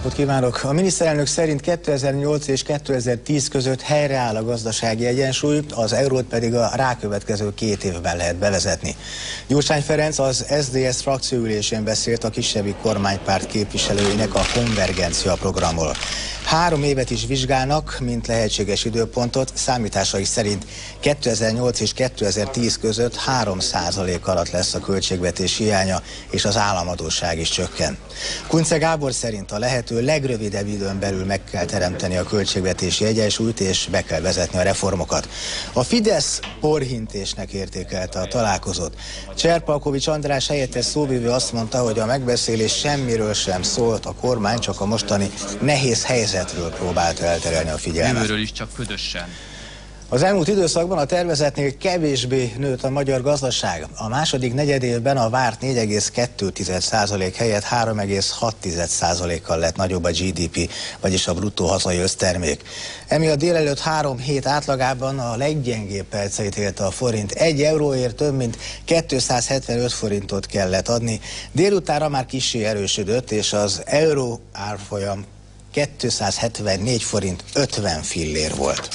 napot kívánok! A miniszterelnök szerint 2008 és 2010 között helyreáll a gazdasági egyensúly, az eurót pedig a rákövetkező 2 évben lehet bevezetni. Gyurcsány Ferenc az SZDSZ frakcióülésén beszélt a kisebbik kormánypárt képviselőinek a konvergencia programról. 3 évet is vizsgálnak, mint lehetséges időpontot, számításai szerint 2008 és 2010 között 3% alatt lesz a költségvetés hiánya, és az államadósság is csökken. Kunce Gábor szerint a lehető legrövidebb időn belül meg kell teremteni a költségvetési egyensúlyt, és be kell vezetni a reformokat. A Fidesz porhintésnek értékelte a találkozót. Cserpalkovics András helyettes szóvivő azt mondta, hogy a megbeszélés semmiről sem szólt, a kormány csak a mostani nehéz helyzetről próbálta elterelni a figyelmet. Jövőről is csak ködösen. Az elmúlt időszakban a tervezetnél kevésbé nőtt a magyar gazdaság. A második negyedévben a várt 4,2% helyett 3,6%-kal lett nagyobb a GDP, vagyis a bruttó hazai össztermék. Emiatt délelőtt 3 hét átlagában a leggyengébb perceit élte a forint. 1 euróért több mint 275 forintot kellett adni. Délutánra már kissé erősödött, és az euró árfolyam 274 forint 50 fillér volt.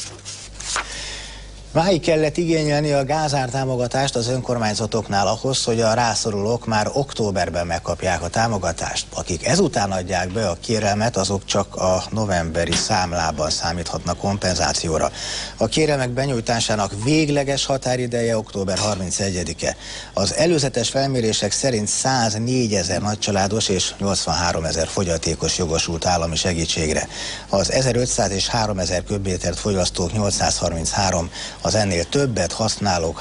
Máig kellett igényelni a gázártámogatást az önkormányzatoknál ahhoz, hogy a rászorulók már októberben megkapják a támogatást. Akik ezután adják be a kérelmet, azok csak a novemberi számlában számíthatnak kompenzációra. A kérelmek benyújtásának végleges határideje október 31-e. Az előzetes felmérések szerint 104 000 nagycsaládos és 83 000 fogyatékos jogosult állami segítségre. Az 1500 és 3000 köbmétert fogyasztók 833, az ennél többet használók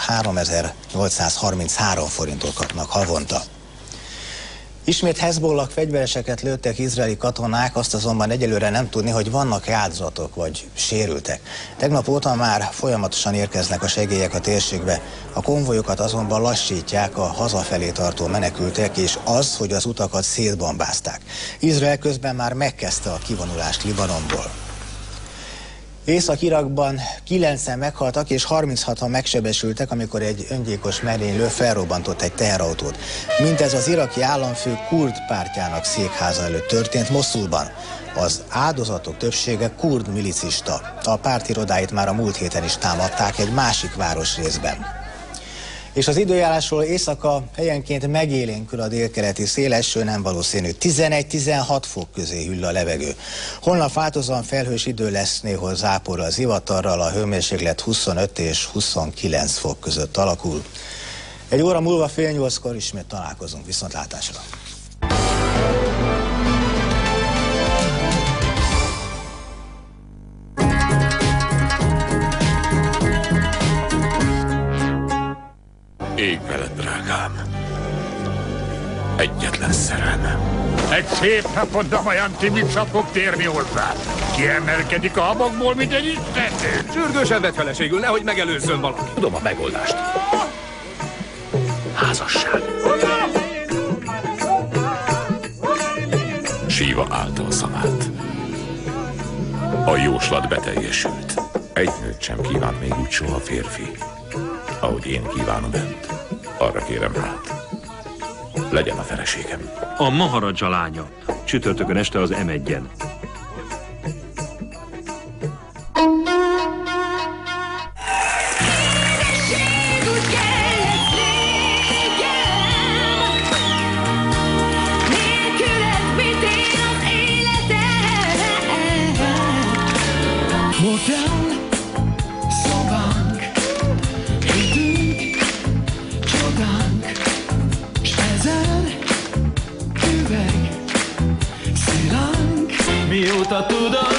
3833 forintot kapnak havonta. Ismét Hezbollah fegyvereseket lőttek izraeli katonák, azt azonban egyelőre nem tudni, hogy vannak-e áldozatok vagy sérültek. Tegnap óta már folyamatosan érkeznek a segélyek a térségbe. A konvojokat azonban lassítják a hazafelé tartó menekültek, és az, hogy az utakat szétbombázták. Izrael közben már megkezdte a kivonulást Libanonból. Észak-Irakban 9-en meghaltak és 36-an megsebesültek, amikor egy öngyilkos merénylő felrobbantott egy teherautót. Mindez az iraki államfő kurd pártjának székháza előtt történt Moszulban. Az áldozatok többsége kurd milicista. A párt irodáit már a múlt héten is támadták egy másik városrészben. És az időjárásról: éjszaka helyenként megélénkül a délkeleti szél, eső nem valószínű. 11-16 fok közé hűl a levegő. Holnap változóan felhős idő lesz, néhol záporral, zivatarral, a hőmérséklet 25 és 29 fok között alakul. Egy óra múlva 7:30-kor ismét találkozunk. Viszontlátásra! Ég veled, drágám. Egyetlen szerelmem. Egy szép napot Damajanti vissza fog térni hozzá. Kiemelkedik a habokból, mint egy istennő. Sürgősen vett feleségül, nehogy megelőzzön valaki. Tudom a megoldást. Házasság. Síva állta a szavát. A jóslat beteljesült. Egy nőt sem kívánt még úgy soha férfi, ahogy én kívánom önt. Arra kérem hát, legyen a feleségem. A Maharadzsa lánya. Csütörtökön este az M1-en. Mióta tudom,